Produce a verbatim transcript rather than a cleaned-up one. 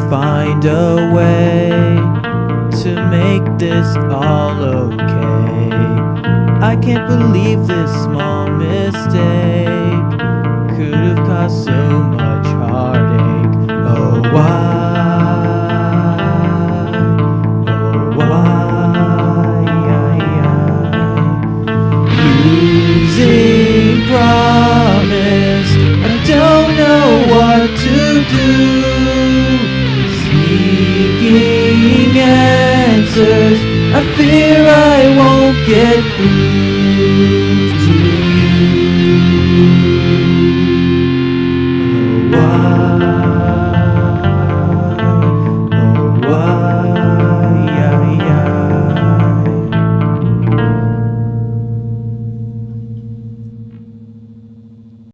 find a way to make this all okay. I can't believe this small mistake could have caused so much heartache. Oh why, oh why, losing promise, I don't know what to do. Seeking answers, I fear I won't get through.